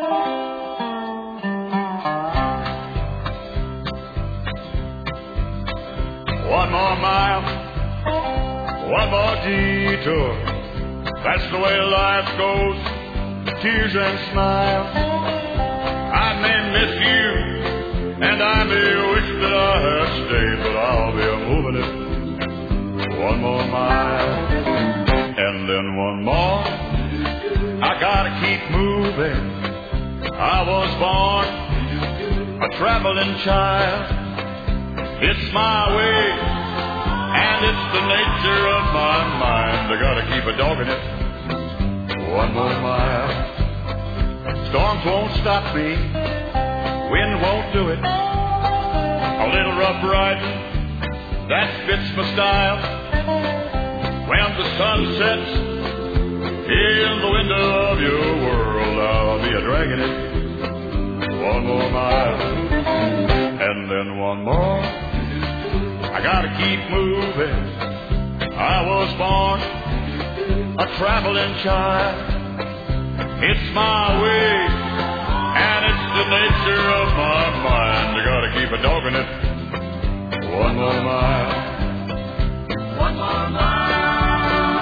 One more mile, one more detour. That's the way life goes, tears and smiles. I may miss you, and I may wish that I had stayed, but I'll be moving it. One more mile, and then one more. I gotta keep moving. I was born a traveling child. It's my way, and it's the nature of my mind. I gotta keep a dog in it. One more mile. Storms won't stop me, wind won't do it. A little rough riding, that fits my style. When the sun sets in the window of your world, I'll be a dragging it. One more mile, and then one more. I gotta keep moving. I was born a traveling child. It's my way, and it's the nature of my mind. I gotta keep a dog in it. One more mile. One more mile.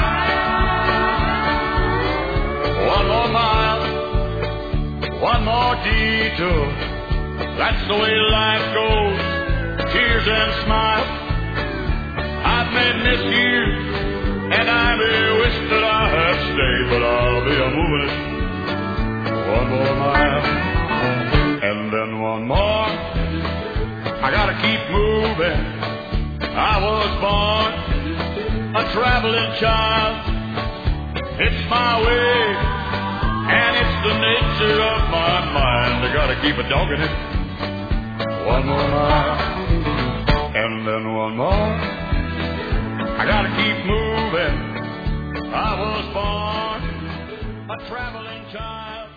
One more mile. One more detour. That's the way life goes, tears and smiles. I may miss you, and I may wish that I had stayed, but I'll be a-moving it. One more mile, and then one more. I gotta keep moving. I was born a traveling child. It's my way, and it's the nature of my mind. I gotta keep a dog in it. One more mile, and then one more. I gotta keep moving. I was born a traveling child.